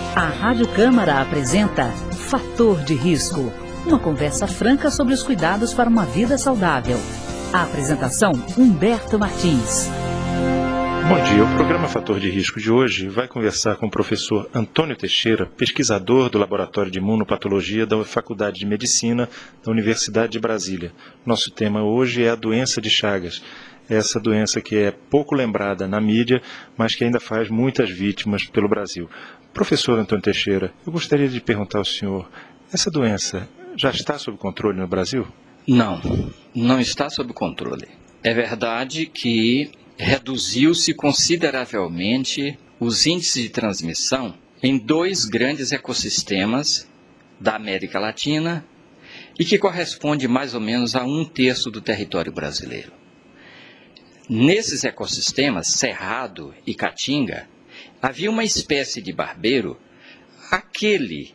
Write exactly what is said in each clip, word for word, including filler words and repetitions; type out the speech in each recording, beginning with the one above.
A Rádio Câmara apresenta Fator de Risco, uma conversa franca sobre os cuidados para uma vida saudável. A apresentação, Humberto Martins. Bom dia, o programa Fator de Risco de hoje vai conversar com o professor Antônio Teixeira, pesquisador do Laboratório de Imunopatologia da Faculdade de Medicina da Universidade de Brasília. Nosso tema hoje é a doença de Chagas. Essa doença que é pouco lembrada na mídia, mas que ainda faz muitas vítimas pelo Brasil. Professor Antônio Teixeira, eu gostaria de perguntar ao senhor, essa doença já está sob controle no Brasil? Não, não está sob controle. É verdade que reduziu-se consideravelmente os índices de transmissão em dois grandes ecossistemas da América Latina e que corresponde mais ou menos a um terço do território brasileiro. Nesses ecossistemas, Cerrado e Caatinga, havia uma espécie de barbeiro, aquele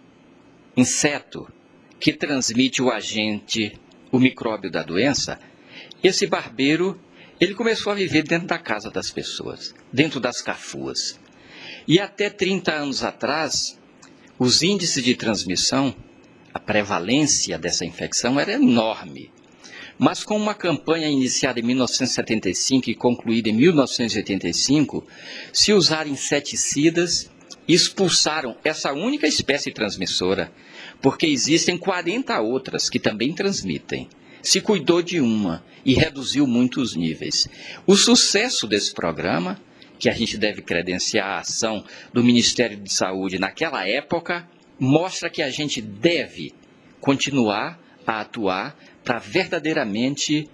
inseto que transmite o agente, o micróbio da doença. Esse barbeiro, ele começou a viver dentro da casa das pessoas, dentro das cafuas. E até trinta anos atrás, os índices de transmissão, a prevalência dessa infecção era enorme. Mas com uma campanha iniciada em mil novecentos e setenta e cinco e concluída em mil novecentos e oitenta e cinco, se usaram inseticidas e expulsaram essa única espécie transmissora, porque existem quarenta outras que também transmitem. Se cuidou de uma e reduziu muito os níveis. O sucesso desse programa, que a gente deve credenciar a ação do Ministério de Saúde naquela época, mostra que a gente deve continuar a atuar para verdadeiramente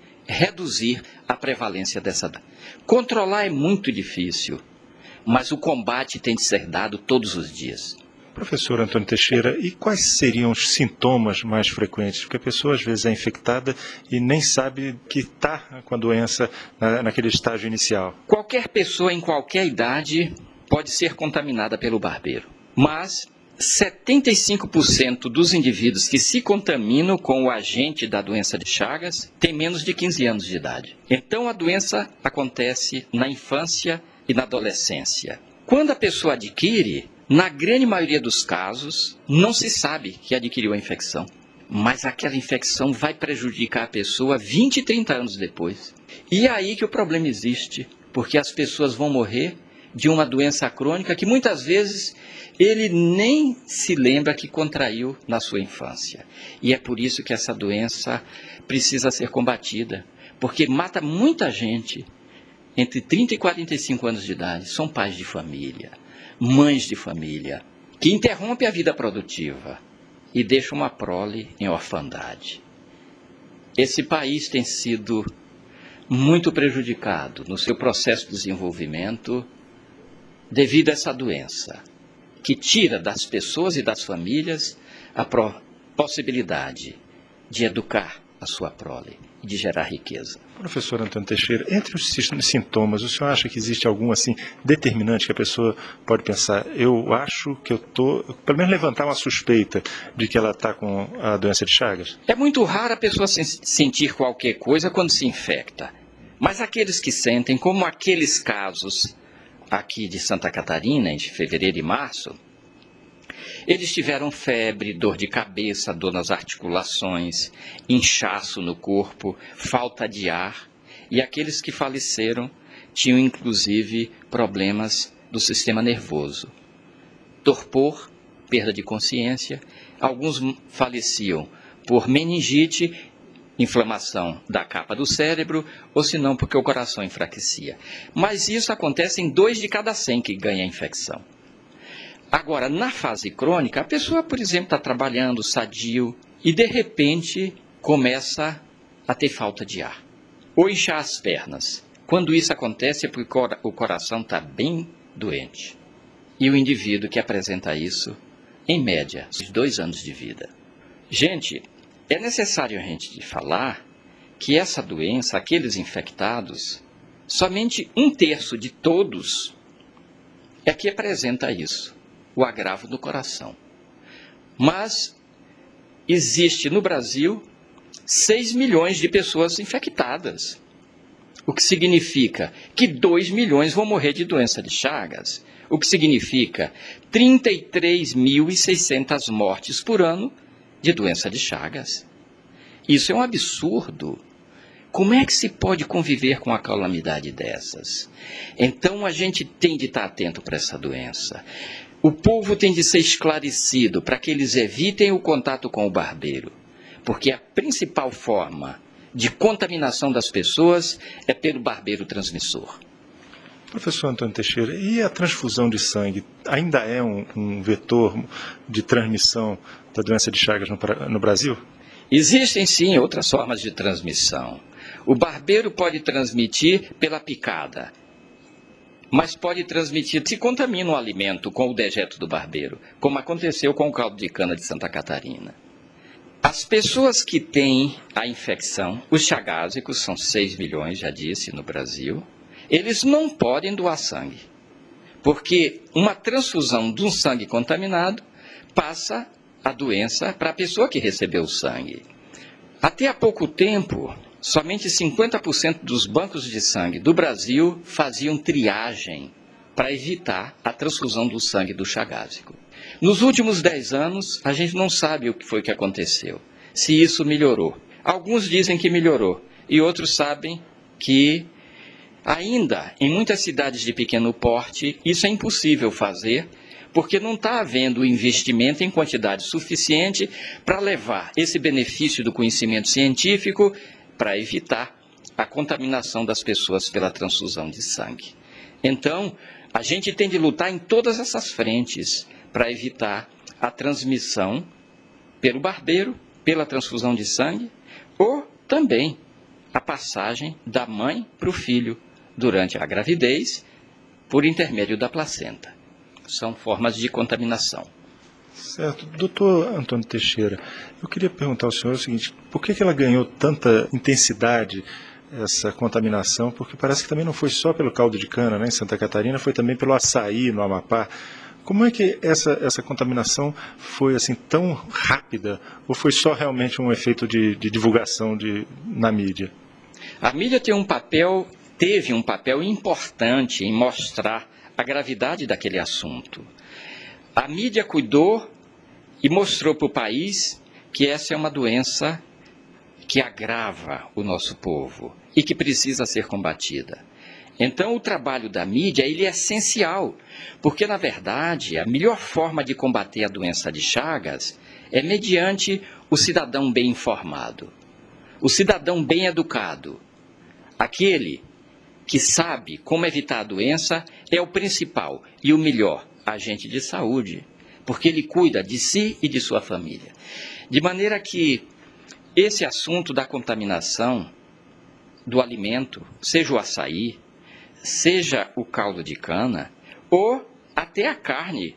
reduzir a prevalência dessa doença. Controlar é muito difícil, mas o combate tem de ser dado todos os dias. Professor Antônio Teixeira, e quais seriam os sintomas mais frequentes? Porque a pessoa às vezes é infectada e nem sabe que está com a doença na, naquele estágio inicial. Qualquer pessoa em qualquer idade pode ser contaminada pelo barbeiro, mas setenta e cinco por cento dos indivíduos que se contaminam com o agente da doença de Chagas têm menos de quinze anos de idade. Então a doença acontece na infância e na adolescência. Quando a pessoa adquire, na grande maioria dos casos, não se sabe que adquiriu a infecção. Mas aquela infecção vai prejudicar a pessoa vinte, trinta anos depois. E é aí que o problema existe, porque as pessoas vão morrer de uma doença crônica que muitas vezes ele nem se lembra que contraiu na sua infância. E é por isso que essa doença precisa ser combatida, porque mata muita gente entre trinta e quarenta e cinco anos de idade. São pais de família, mães de família, que interrompem a vida produtiva e deixam uma prole em orfandade. Esse país tem sido muito prejudicado no seu processo de desenvolvimento devido a essa doença, que tira das pessoas e das famílias a possibilidade de educar a sua prole e de gerar riqueza. Professor Antônio Teixeira, entre os sintomas, o senhor acha que existe algum assim determinante que a pessoa pode pensar, eu acho que eu estou, pelo menos levantar uma suspeita de que ela está com a doença de Chagas? É muito raro a pessoa sentir qualquer coisa quando se infecta, mas aqueles que sentem, como aqueles casos aqui de Santa Catarina, em fevereiro e março, eles tiveram febre, dor de cabeça, dor nas articulações, inchaço no corpo, falta de ar. E aqueles que faleceram tinham inclusive problemas do sistema nervoso. Torpor, perda de consciência, alguns faleciam por meningite, inflamação da capa do cérebro, ou se não porque o coração enfraquecia. Mas isso acontece em dois de cada cem que ganha a infecção. Agora, na fase crônica, a pessoa, por exemplo, está trabalhando sadio e de repente começa a ter falta de ar ou inchar as pernas. Quando isso acontece é porque o coração está bem doente. E o indivíduo que apresenta isso, em média, dois anos de vida. Gente, é necessário a gente falar que essa doença, aqueles infectados, somente um terço de todos é que apresenta isso, o agravo do coração. Mas existe no Brasil seis milhões de pessoas infectadas. o que significa que dois milhões vão morrer de doença de Chagas, o que significa trinta e três mil e seiscentas mortes por ano de doença de Chagas. Isso é um absurdo. Como é que se pode conviver com uma calamidade dessas? Então a gente tem de estar atento para essa doença. O povo tem de ser esclarecido para que eles evitem o contato com o barbeiro, porque a principal forma de contaminação das pessoas é pelo barbeiro transmissor. Professor Antônio Teixeira, e a transfusão de sangue ainda é um, um vetor de transmissão da doença de Chagas no, no Brasil? Existem sim outras formas de transmissão. O barbeiro pode transmitir pela picada, mas pode transmitir se contamina o alimento com o dejeto do barbeiro, como aconteceu com o caldo de cana de Santa Catarina. As pessoas que têm a infecção, os chagásicos, são seis milhões, já disse, no Brasil, eles não podem doar sangue, porque uma transfusão de um sangue contaminado passa a doença para a pessoa que recebeu o sangue. Até há pouco tempo, somente cinquenta por cento dos bancos de sangue do Brasil faziam triagem para evitar a transfusão do sangue do chagásico. Nos últimos dez anos, a gente não sabe o que foi que aconteceu, se isso melhorou. Alguns dizem que melhorou, e outros sabem que ainda, em muitas cidades de pequeno porte, isso é impossível fazer, porque não está havendo investimento em quantidade suficiente para levar esse benefício do conhecimento científico para evitar a contaminação das pessoas pela transfusão de sangue. Então, a gente tem de lutar em todas essas frentes para evitar a transmissão pelo barbeiro, pela transfusão de sangue, ou também a passagem da mãe para o filho durante a gravidez, por intermédio da placenta. São formas de contaminação. Certo. Doutor Antônio Teixeira, eu queria perguntar ao senhor o seguinte, por que que ela ganhou tanta intensidade, essa contaminação? Porque parece que também não foi só pelo caldo de cana, né, em Santa Catarina, foi também pelo açaí, no Amapá. Como é que essa, essa contaminação foi assim tão rápida, ou foi só realmente um efeito de, de divulgação de, na mídia? A mídia tem um papel, teve um papel importante em mostrar a gravidade daquele assunto. A mídia cuidou e mostrou para o país que essa é uma doença que agrava o nosso povo e que precisa ser combatida. Então o trabalho da mídia ele é essencial, porque na verdade a melhor forma de combater a doença de Chagas é mediante o cidadão bem informado, o cidadão bem educado, aquele que sabe como evitar a doença é o principal e o melhor agente de saúde, porque ele cuida de si e de sua família. De maneira que esse assunto da contaminação do alimento, seja o açaí, seja o caldo de cana, ou até a carne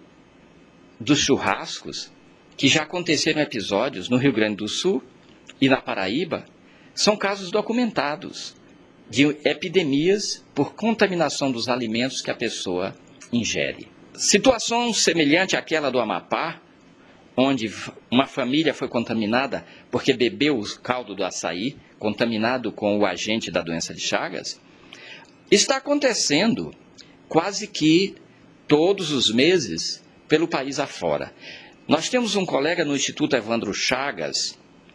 dos churrascos, que já aconteceram episódios no Rio Grande do Sul e na Paraíba, são casos documentados de epidemias por contaminação dos alimentos que a pessoa ingere. Situação semelhante àquela do Amapá, onde uma família foi contaminada porque bebeu o caldo do açaí, contaminado com o agente da doença de Chagas, está acontecendo quase que todos os meses pelo país afora. Nós temos um colega no Instituto Evandro Chagas,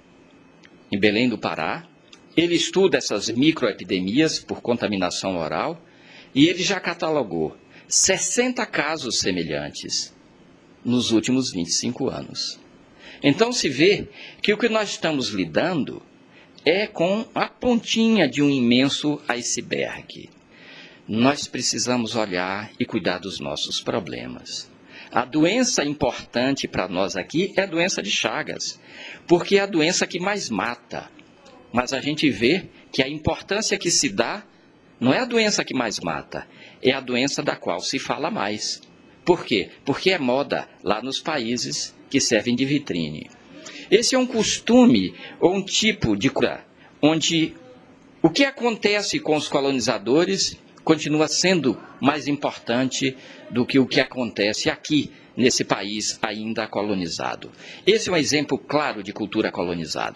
em Belém do Pará. Ele estuda essas microepidemias por contaminação oral e ele já catalogou sessenta casos semelhantes nos últimos vinte e cinco anos. Então se vê que o que nós estamos lidando é com a pontinha de um imenso iceberg. Nós precisamos olhar e cuidar dos nossos problemas. A doença importante para nós aqui é a doença de Chagas, porque é a doença que mais mata. Mas a gente vê que a importância que se dá não é a doença que mais mata, é a doença da qual se fala mais. Por quê? Porque é moda lá nos países que servem de vitrine. Esse é um costume ou um tipo de cura, onde o que acontece com os colonizadores continua sendo mais importante do que o que acontece aqui, nesse país ainda colonizado. Esse é um exemplo claro de cultura colonizada.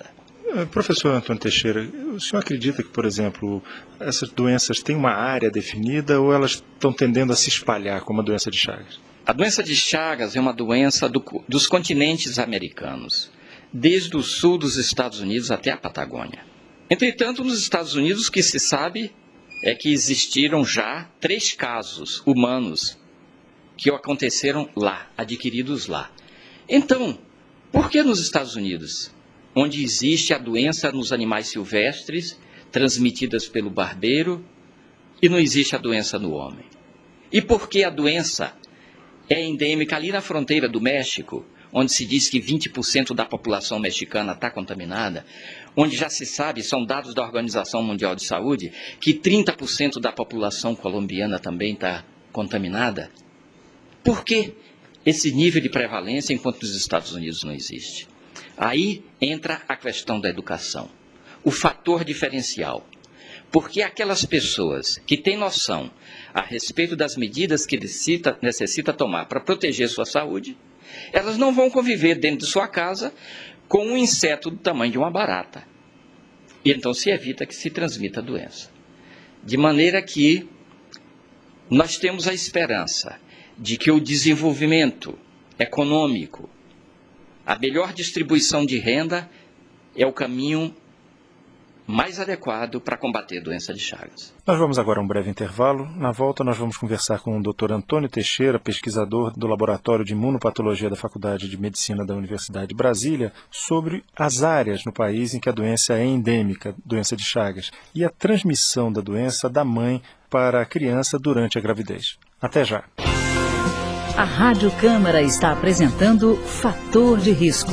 Professor Antônio Teixeira, o senhor acredita que, por exemplo, essas doenças têm uma área definida ou elas estão tendendo a se espalhar como a doença de Chagas? A doença de Chagas é uma doença do, dos continentes americanos, desde o sul dos Estados Unidos até a Patagônia. Entretanto, nos Estados Unidos, o que se sabe é que existiram já três casos humanos que aconteceram lá, adquiridos lá. Então, por que nos Estados Unidos, onde existe a doença nos animais silvestres, transmitidas pelo barbeiro, e não existe a doença no homem? E por que a doença é endêmica ali na fronteira do México, onde se diz que vinte por cento da população mexicana está contaminada, onde já se sabe, são dados da Organização Mundial de Saúde, que trinta por cento da população colombiana também está contaminada? Por que esse nível de prevalência enquanto nos Estados Unidos não existe? Aí entra a questão da educação, o fator diferencial. Porque aquelas pessoas que têm noção a respeito das medidas que necessita, necessita tomar para proteger sua saúde, elas não vão conviver dentro de sua casa com um inseto do tamanho de uma barata. E então se evita que se transmita a doença. De maneira que nós temos a esperança de que o desenvolvimento econômico, a melhor distribuição de renda é o caminho mais adequado para combater a doença de Chagas. Nós vamos agora a um breve intervalo. Na volta nós vamos conversar com o doutor Antônio Teixeira, pesquisador do Laboratório de Imunopatologia da Faculdade de Medicina da Universidade de Brasília, sobre as áreas no país em que a doença é endêmica, doença de Chagas, e a transmissão da doença da mãe para a criança durante a gravidez. Até já! A Rádio Câmara está apresentando Fator de Risco.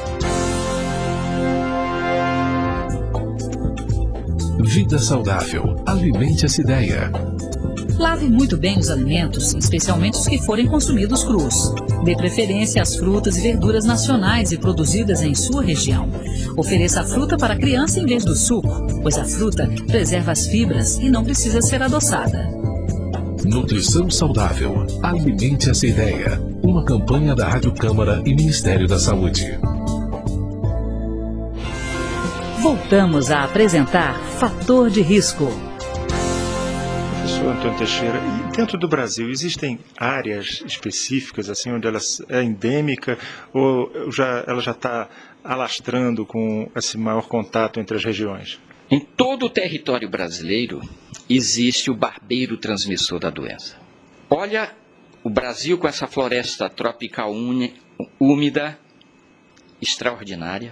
Vida saudável. Alimente essa ideia. Lave muito bem os alimentos, especialmente os que forem consumidos crus. Dê preferência às frutas e verduras nacionais e produzidas em sua região. Ofereça a fruta para a criança em vez do suco, pois a fruta preserva as fibras e não precisa ser adoçada. Nutrição saudável. Alimente essa ideia. Uma campanha da Rádio Câmara e Ministério da Saúde. Voltamos a apresentar Fator de Risco. Professor Antônio Teixeira, e dentro do Brasil existem áreas específicas assim onde ela é endêmica ou já, ela já está alastrando com esse maior contato entre as regiões? Em todo o território brasileiro existe o barbeiro transmissor da doença. Olha o Brasil com essa floresta tropical úmida, extraordinária,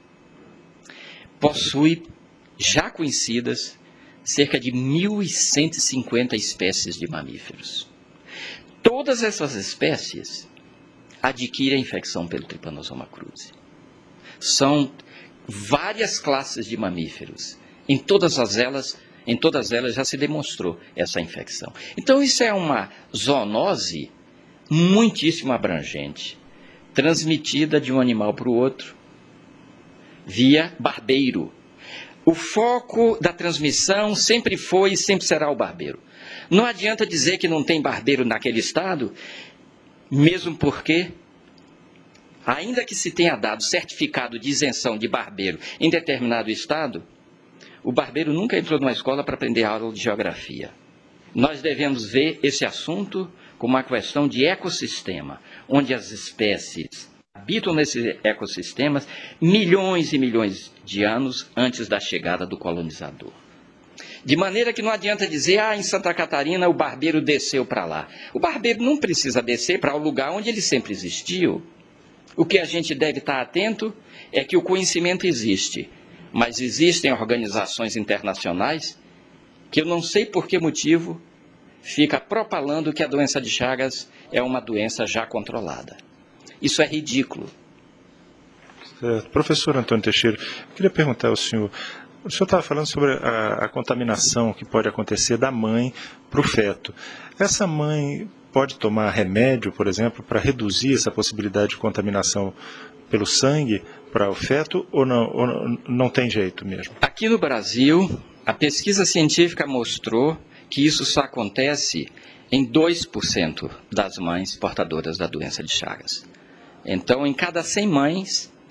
possui já conhecidas cerca de mil cento e cinquenta espécies de mamíferos. Todas essas espécies adquirem a infecção pelo Trypanosoma cruzi. São várias classes de mamíferos. Em todas as elas, em todas elas já se demonstrou essa infecção. Então isso é uma zoonose muitíssimo abrangente, transmitida de um animal para o outro via barbeiro. O foco da transmissão sempre foi e sempre será o barbeiro. Não adianta dizer que não tem barbeiro naquele estado, mesmo porque, ainda que se tenha dado certificado de isenção de barbeiro em determinado estado, o barbeiro nunca entrou numa escola para aprender aula de geografia. Nós devemos ver esse assunto como uma questão de ecossistema, onde as espécies habitam nesses ecossistemas milhões e milhões de anos antes da chegada do colonizador. De maneira que não adianta dizer, ah, em Santa Catarina o barbeiro desceu para lá. O barbeiro não precisa descer para o lugar onde ele sempre existiu. O que a gente deve estar atento é que o conhecimento existe, mas existem organizações internacionais que eu não sei por que motivo fica propalando que a doença de Chagas é uma doença já controlada. Isso é ridículo. Certo. Professor Antônio Teixeira, eu queria perguntar ao senhor, o senhor estava falando sobre a, a contaminação que pode acontecer da mãe para o feto. Essa mãe pode tomar remédio, por exemplo, para reduzir essa possibilidade de contaminação pelo sangue para o feto ou não, ou não, não tem jeito mesmo? Aqui no Brasil, a pesquisa científica mostrou que isso só acontece em dois por cento das mães portadoras da doença de Chagas. Então, em cada cem mães,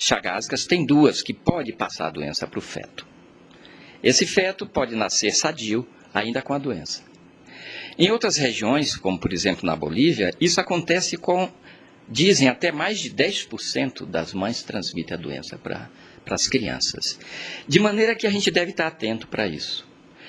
chagásicas, tem duas que pode passar a doença para o feto. Esse feto pode nascer sadio, ainda com a doença. Em outras regiões, como por exemplo na Bolívia, isso acontece com, dizem, até mais de dez por cento das mães transmitem a doença para as crianças. De maneira que a gente deve estar atento para isso.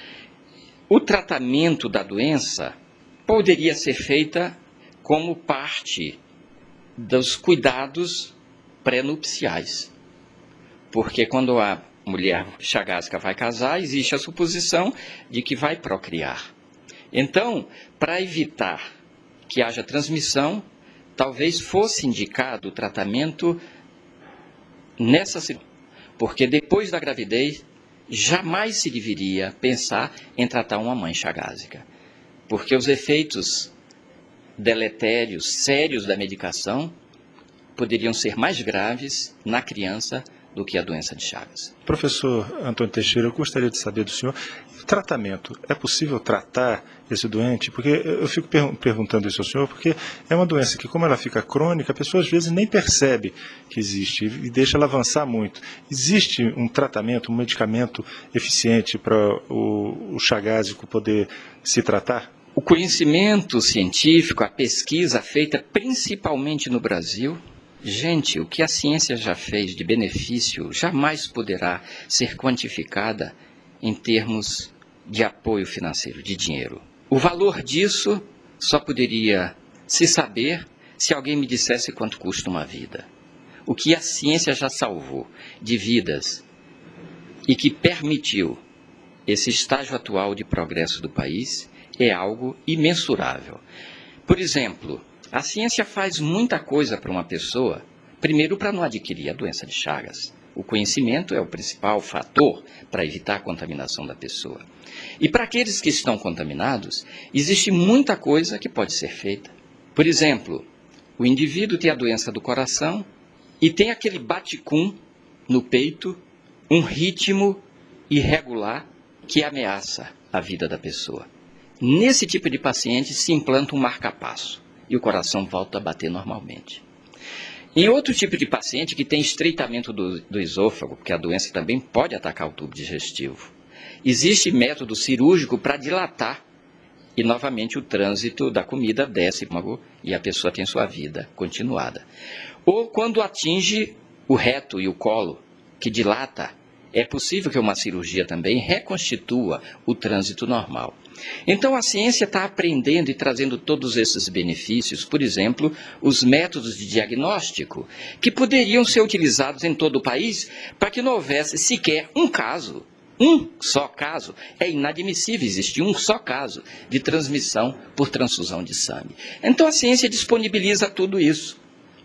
O tratamento da doença poderia ser feita como parte dos cuidados pré-nupciais. Porque quando a mulher chagásica vai casar, existe a suposição de que vai procriar. Então, para evitar que haja transmissão, talvez fosse indicado o tratamento nessa situação. Porque depois da gravidez, jamais se deveria pensar em tratar uma mãe chagásica. Porque os efeitos deletérios, sérios da medicação, poderiam ser mais graves na criança do que a doença de Chagas. Professor Antônio Teixeira, eu gostaria de saber do senhor, tratamento, é possível tratar esse doente? Porque eu fico per perguntando isso ao senhor, porque é uma doença que, como ela fica crônica, a pessoa às vezes nem percebe que existe e deixa ela avançar muito. Existe um tratamento, um medicamento eficiente para o, o chagásico poder se tratar? O conhecimento científico, a pesquisa feita principalmente no Brasil, gente, o que a ciência já fez de benefício jamais poderá ser quantificada em termos de apoio financeiro, de dinheiro. O valor disso só poderia se saber se alguém me dissesse quanto custa uma vida. O que a ciência já salvou de vidas e que permitiu esse estágio atual de progresso do país é algo imensurável. Por exemplo, a ciência faz muita coisa para uma pessoa, primeiro para não adquirir a doença de Chagas. O conhecimento é o principal fator para evitar a contaminação da pessoa. E para aqueles que estão contaminados, existe muita coisa que pode ser feita. Por exemplo, o indivíduo tem a doença do coração e tem aquele bate-cum no peito, um ritmo irregular que ameaça a vida da pessoa. Nesse tipo de paciente se implanta um marca-passo e o coração volta a bater normalmente. Em outro tipo de paciente que tem estreitamento do, do esôfago, porque a doença também pode atacar o tubo digestivo, existe método cirúrgico para dilatar e novamente o trânsito da comida desce e a pessoa tem sua vida continuada. Ou quando atinge o reto e o colo, que dilata, é possível que uma cirurgia também reconstitua o trânsito normal. Então a ciência está aprendendo e trazendo todos esses benefícios, por exemplo, os métodos de diagnóstico, que poderiam ser utilizados em todo o país para que não houvesse sequer um caso, um só caso. É inadmissível existir um só caso de transmissão por transfusão de sangue. Então a ciência disponibiliza tudo isso.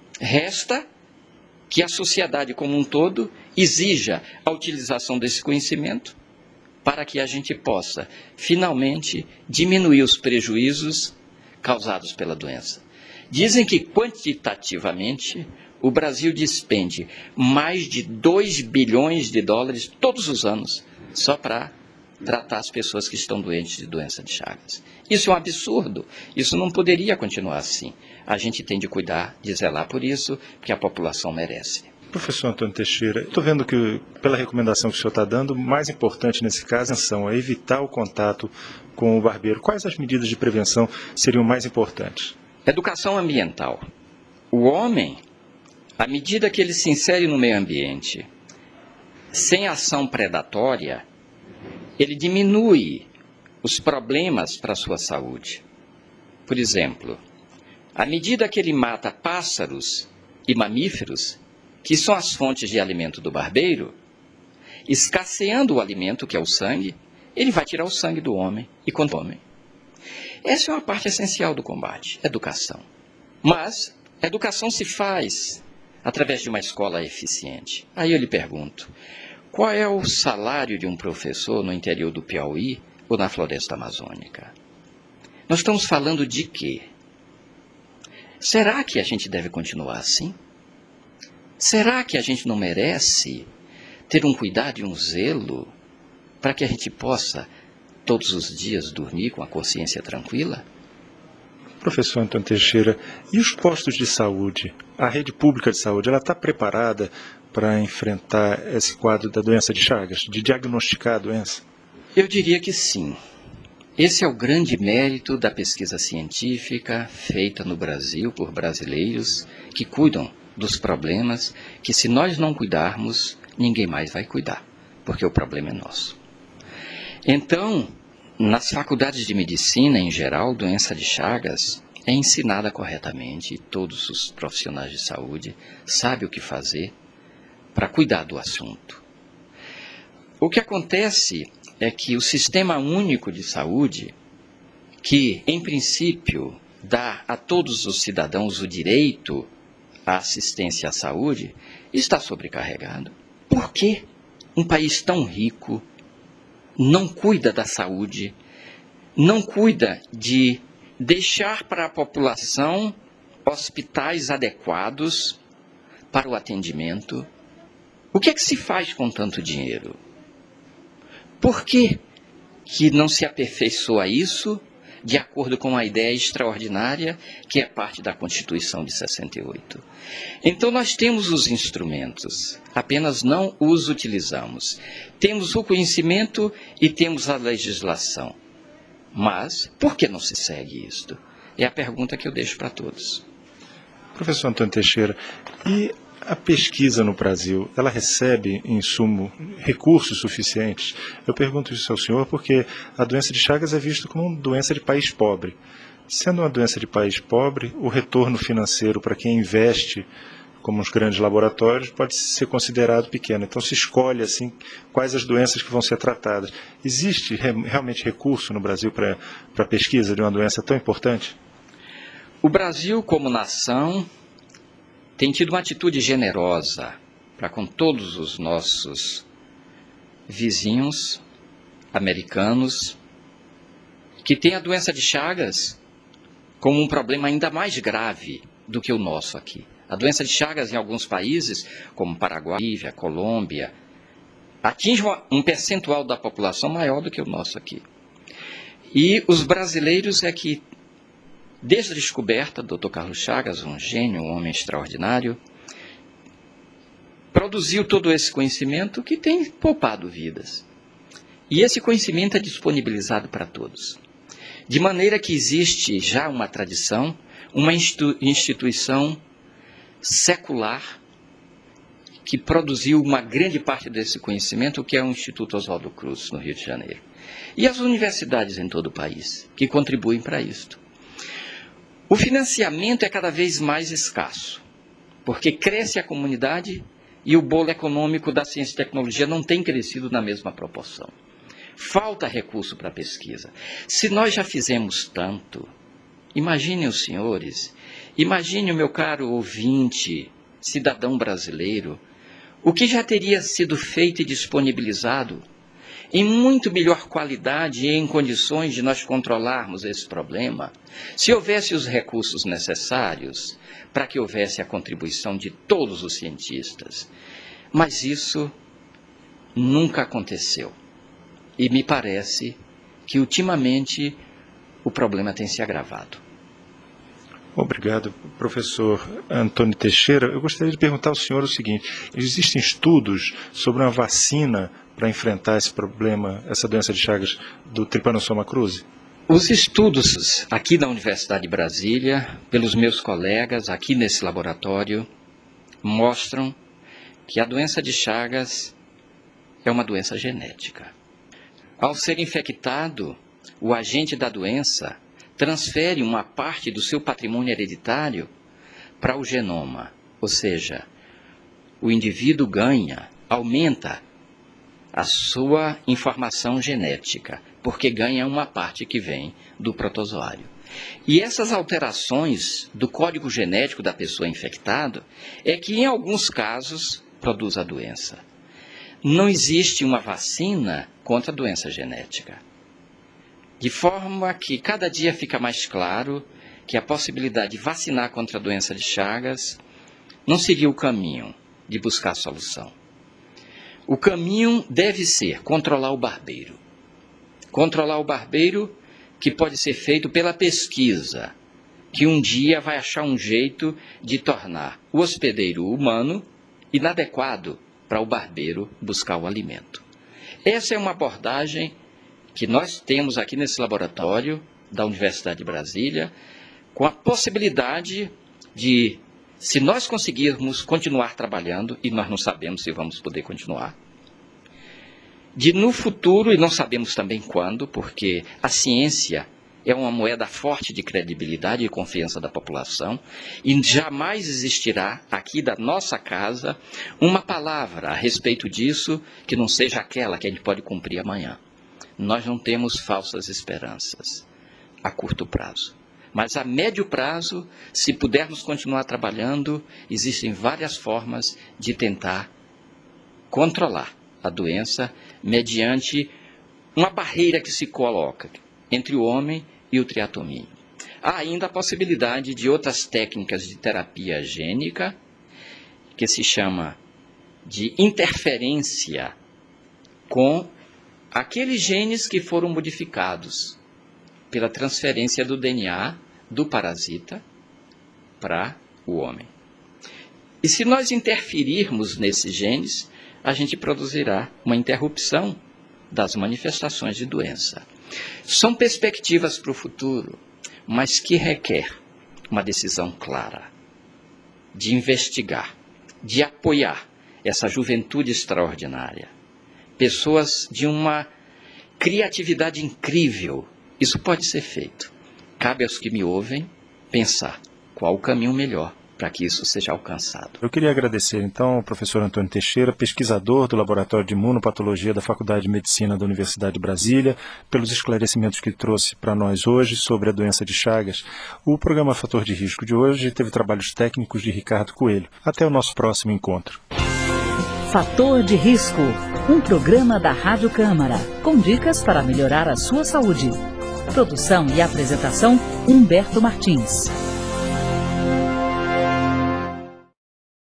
Resta que a sociedade como um todo exija a utilização desse conhecimento para que a gente possa, finalmente, diminuir os prejuízos causados pela doença. Dizem que, quantitativamente, o Brasil despende mais de dois bilhões de dólares todos os anos só para tratar as pessoas que estão doentes de doença de Chagas. Isso é um absurdo. Isso não poderia continuar assim. A gente tem de cuidar, de zelar por isso, porque a população merece. Professor Antônio Teixeira, estou vendo que, pela recomendação que o senhor está dando, o mais importante nesse caso é evitar o contato com o barbeiro. Quais as medidas de prevenção seriam mais importantes? Educação ambiental. O homem, à medida que ele se insere no meio ambiente, sem ação predatória, ele diminui os problemas para a sua saúde. Por exemplo, à medida que ele mata pássaros e mamíferos, que são as fontes de alimento do barbeiro, escasseando o alimento, que é o sangue, ele vai tirar o sangue do homem e consome. Essa é uma parte essencial do combate, educação. Mas educação se faz através de uma escola eficiente. Aí eu lhe pergunto, qual é o salário de um professor no interior do Piauí ou na floresta amazônica? Nós estamos falando de quê? Será que a gente deve continuar assim? Será que a gente não merece ter um cuidado e um zelo para que a gente possa, todos os dias, dormir com a consciência tranquila? Professor Antônio Teixeira, e os postos de saúde? A rede pública de saúde, ela está preparada para enfrentar esse quadro da doença de Chagas, de diagnosticar a doença? Eu diria que sim. Esse é o grande mérito da pesquisa científica feita no Brasil por brasileiros que cuidam dos problemas que, se nós não cuidarmos, ninguém mais vai cuidar, porque o problema é nosso. Então, nas faculdades de medicina, em geral, doença de Chagas é ensinada corretamente e todos os profissionais de saúde sabem o que fazer para cuidar do assunto. O que acontece é que o Sistema Único de Saúde, que, em princípio, dá a todos os cidadãos o direito à assistência à saúde, está sobrecarregado. Por que um país tão rico não cuida da saúde, não cuida de deixar para a população hospitais adequados para o atendimento? O que é que se faz com tanto dinheiro? Por que que não se aperfeiçoa isso de acordo com a ideia extraordinária que é parte da Constituição de sessenta e oito? Então nós temos os instrumentos, apenas não os utilizamos. Temos o conhecimento e temos a legislação. Mas por que não se segue isto? É a pergunta que eu deixo para todos. Professor Antônio Teixeira, e a pesquisa no Brasil, ela recebe, em sumo, recursos suficientes? Eu pergunto isso ao senhor porque a doença de Chagas é vista como uma doença de país pobre. Sendo uma doença de país pobre, o retorno financeiro para quem investe, como os grandes laboratórios, pode ser considerado pequeno. Então se escolhe assim quais as doenças que vão ser tratadas. Existe realmente recurso no Brasil para a pesquisa de uma doença tão importante? O Brasil, como nação, tem tido uma atitude generosa para com todos os nossos vizinhos americanos que têm a doença de Chagas como um problema ainda mais grave do que o nosso aqui. A doença de Chagas em alguns países, como Paraguai, Bolívia, Colômbia, atinge um percentual da população maior do que o nosso aqui. E os brasileiros é que, desde a descoberta do doutor Carlos Chagas, um gênio, um homem extraordinário, produziu todo esse conhecimento que tem poupado vidas. E esse conhecimento é disponibilizado para todos. De maneira que existe já uma tradição, uma institu- instituição secular que produziu uma grande parte desse conhecimento, que é o Instituto Oswaldo Cruz, no Rio de Janeiro. E as universidades em todo o país, que contribuem para isto. O financiamento é cada vez mais escasso, porque cresce a comunidade e o bolo econômico da ciência e tecnologia não tem crescido na mesma proporção. Falta recurso para a pesquisa. Se nós já fizemos tanto, imaginem os senhores, imagine o meu caro ouvinte, cidadão brasileiro, o que já teria sido feito e disponibilizado em muito melhor qualidade e em condições de nós controlarmos esse problema, se houvesse os recursos necessários para que houvesse a contribuição de todos os cientistas. Mas isso nunca aconteceu. E me parece que, ultimamente, o problema tem se agravado. Obrigado, professor Antônio Teixeira. Eu gostaria de perguntar ao senhor o seguinte: existem estudos sobre uma vacina para enfrentar esse problema, essa doença de Chagas do Trypanosoma cruzi? Os estudos aqui da Universidade de Brasília, pelos meus colegas aqui nesse laboratório, mostram que a doença de Chagas é uma doença genética. Ao ser infectado, o agente da doença transfere uma parte do seu patrimônio hereditário para o genoma, ou seja, o indivíduo ganha, aumenta a sua informação genética, porque ganha uma parte que vem do protozoário. E essas alterações do código genético da pessoa infectada é que, em alguns casos, produz a doença. Não existe uma vacina contra a doença genética. De forma que cada dia fica mais claro que a possibilidade de vacinar contra a doença de Chagas não seria o caminho de buscar a solução. O caminho deve ser controlar o barbeiro. Controlar o barbeiro, que pode ser feito pela pesquisa, que um dia vai achar um jeito de tornar o hospedeiro humano inadequado para o barbeiro buscar o alimento. Essa é uma abordagem que nós temos aqui nesse laboratório da Universidade de Brasília, com a possibilidade de, se nós conseguirmos continuar trabalhando, e nós não sabemos se vamos poder continuar, de no futuro, e não sabemos também quando, porque a ciência é uma moeda forte de credibilidade e confiança da população, e jamais existirá aqui da nossa casa uma palavra a respeito disso que não seja aquela que a gente pode cumprir amanhã. Nós não temos falsas esperanças a curto prazo. Mas a médio prazo, se pudermos continuar trabalhando, existem várias formas de tentar controlar a doença mediante uma barreira que se coloca entre o homem e o triatomínio. Há ainda a possibilidade de outras técnicas de terapia gênica, que se chama de interferência com aqueles genes que foram modificados pela transferência do D N A do parasita para o homem. E se nós interferirmos nesses genes, a gente produzirá uma interrupção das manifestações de doença. São perspectivas para o futuro, mas que requer uma decisão clara de investigar, de apoiar essa juventude extraordinária. Pessoas de uma criatividade incrível. Isso pode ser feito. Cabe aos que me ouvem pensar qual o caminho melhor para que isso seja alcançado. Eu queria agradecer, então, ao professor Antônio Teixeira, pesquisador do Laboratório de Imunopatologia da Faculdade de Medicina da Universidade de Brasília, pelos esclarecimentos que trouxe para nós hoje sobre a doença de Chagas. O programa Fator de Risco de hoje teve trabalhos técnicos de Ricardo Coelho. Até o nosso próximo encontro. Fator de Risco, um programa da Rádio Câmara, com dicas para melhorar a sua saúde. Produção e apresentação, Humberto Martins.